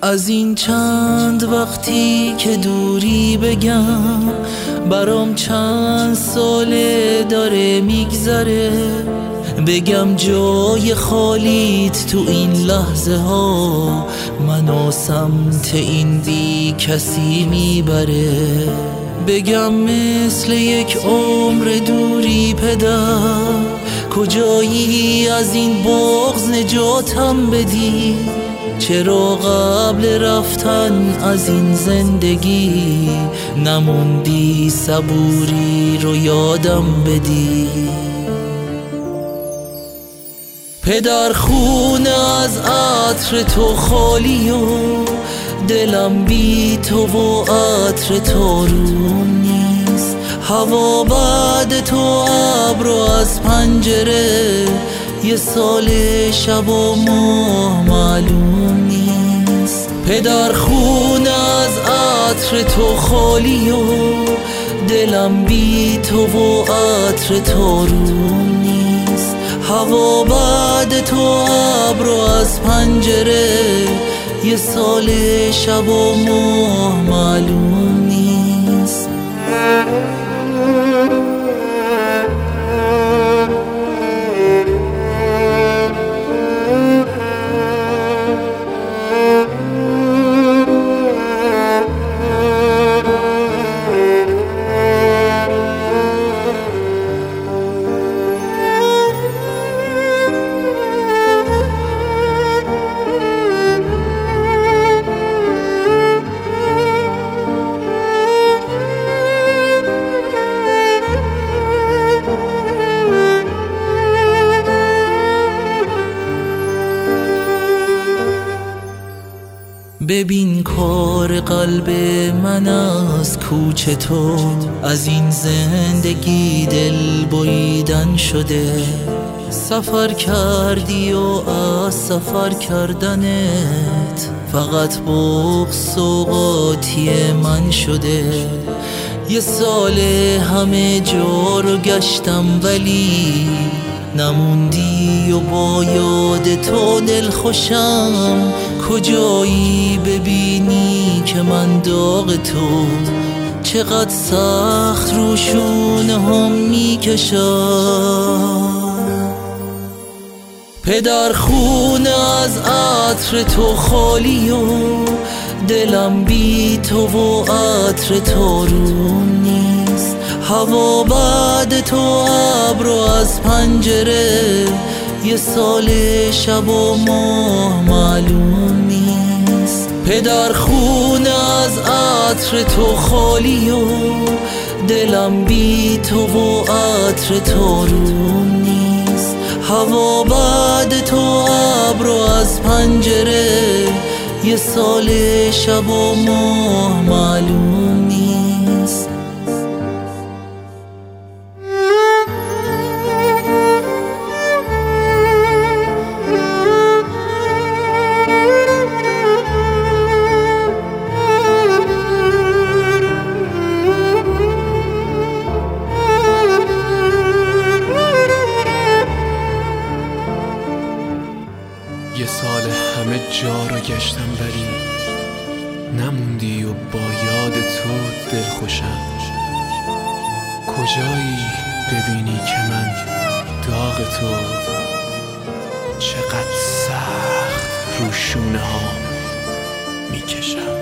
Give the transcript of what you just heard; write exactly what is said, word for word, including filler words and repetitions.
از این چند وقتی که دوری بگم، برام چند ساله داره میگذره. بگم جای خالیت تو این لحظه ها منو سمت این بی کسی میبره. بگم مثل یک عمر دوری پدر، کجایی از این بغض نجاتم بدی؟ چرا قبل رفتن از این زندگی نموندی صبوری رو یادم بدی؟ پدر خونه از عطر تو خالی و دلم بی تو و عطر تو روم نیست. هوا بعد تو ابر و از پنجره یه سال شب و ماه معلوم نیست. پدر خونه از عطر تو خالی و دلم بی تو و عطر تو روم نیست. هوا بعد تو ابر و از پنجره یه سال شب و ماه معلوم نیست. ببین کار قلب من از کوچه تو، از این زندگی دل بریدن شده. سفر کردی و از سفر کردنت فقط بغض و قاطی من شده. یه سال همه جا رو گشتم ولی نموندی و با یاد تو دل خوشم. کجایی ببینی که من داغ تو چقدر سخت رو شونه هم میکشم. پدر خونه از عطر تو خالی و دلم بی تو و عطر تو روم نیست. هوا بعد تو ابر و از پنجره یه سال شب و ماه معلوم نیست. پدر خونه از عطر تو خالی و دلم بی تو و عطر تو روم نیست. هوا بعد تو ابر و از پنجره یه سال شب و ماه معلوم نیست. یه سال همه جا رو گشتم ولی نموندی و با یاد تو دل خوشم. کجایی ببینی که من داغ تو چقدر سخت رو شونه ها میکشم.